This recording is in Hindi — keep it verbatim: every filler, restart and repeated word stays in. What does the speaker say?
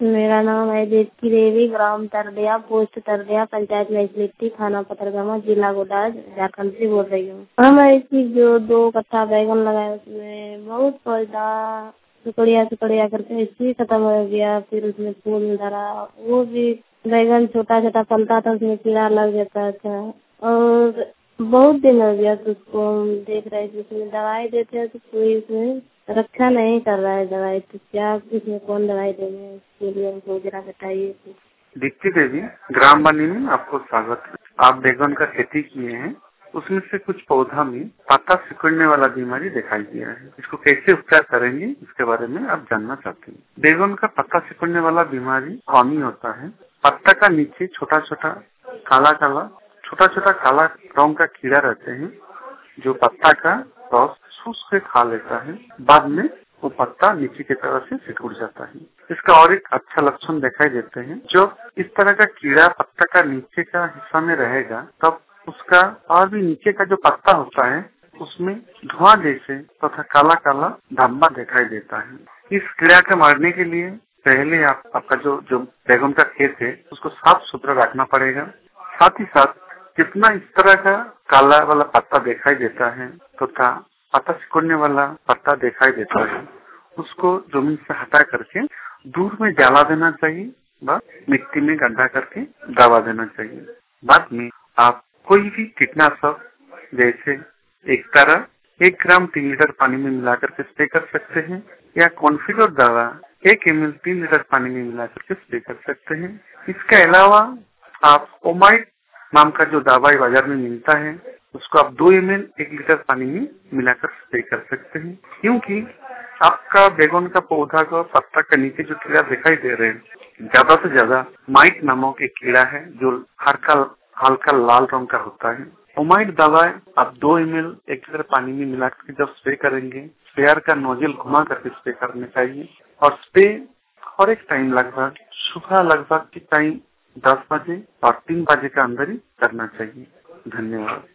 मेरा नाम है देवकी देवी, ग्राम तरदिया, पोस्ट तरदिया, पंचायत मैसलिट्टी, थाना पथरगामा, जिला गोड्डा, झारखंड से बोल रही हूँ। हम ऐसी जो दो कट्टा बैगन लगाए उसमें बहुत पौधा टुकड़िया टुकड़िया करके ऐसे खत्म हो गया। फिर उसमें फूल धरा, वो भी बैगन छोटा छोटा फलता था, उसमें कीड़ा लग जाता था और बहुत दिन हो गया। तो उसको हम देख रहे थे, उसमें दवाई देते हैं तो कोई उसमें रक्षा नहीं कर रहा है दवाई। तो क्या इसमें कौन दवाई देंगे, इसके लिए हमको जरा बताइए। दीप्ति देवी, ग्राम बनी में आपको स्वागत है। आप बैगन का खेती किए हैं, उसमें से कुछ पौधा में पत्ता सिकुड़ने वाला बीमारी दिखाई दिया है। इसको कैसे उपचार करेंगे इसके बारे में आप जानना चाहते हैं। बैगन का पत्ता सिकुड़ने वाला बीमारी कॉमन होता है। पत्ता का नीचे छोटा छोटा काला काला छोटा छोटा काला रंग का कीड़ा रहते हैं जो पत्ता का रस सूस के खा लेता है। बाद में वो पत्ता नीचे की तरफ से सिकुड़ जाता है। इसका और एक अच्छा लक्षण दिखाई देते हैं, जब इस तरह का कीड़ा पत्ता का नीचे का हिस्सा में रहेगा तब उसका और भी नीचे का जो पत्ता होता है उसमें धुआं जैसे तथा काला काला धब्बा दिखाई देता है। इस कीड़ा के मारने के लिए पहले आप आपका जो जो बैगन का खेत है उसको साफ सुथरा रखना पड़ेगा। साथ ही साथ जितना इस तरह का काला वाला पत्ता दिखाई देता है तथा तो पत्ता सिकुड़ने वाला पत्ता दिखाई देता है, उसको जमीन से हटा करके दूर में जला देना चाहिए व मिट्टी में गड्ढा करके दबा देना चाहिए। बाद में आप कोई भी कीटनाशक जैसे एक तरह एक ग्राम तीन लीटर पानी में मिलाकर के स्प्रे कर सकते हैं या कॉन्फिडर दवा एक एम एल तीन लीटर पानी में मिलाकर के स्प्रे कर सकते हैं। इसके अलावा आप ओमाइट नाम का जो दवाई बाजार में मिलता है उसको आप दो एम एल एक लीटर पानी में मिलाकर स्प्रे कर सकते हैं। क्योंकि आपका बैगन का पौधा का पत्ता के नीचे जो कीड़ा दिखाई दे रहे हैं ज्यादा से ज्यादा माइट नामक एक कीड़ा है जो हल्का हल्का लाल रंग का होता है। ओमाइट दवा आप दो एम एल एक लीटर पानी में मिलाकर के जब स्प्रे करेंगे, स्प्रेयर का नोजल घुमा करके स्प्रे करना चाहिए और स्प्रे हर एक टाइम लगभग सुबह लगभग के टाइम दस बजे और तीन बजे के अंदर ही करना चाहिए। धन्यवाद।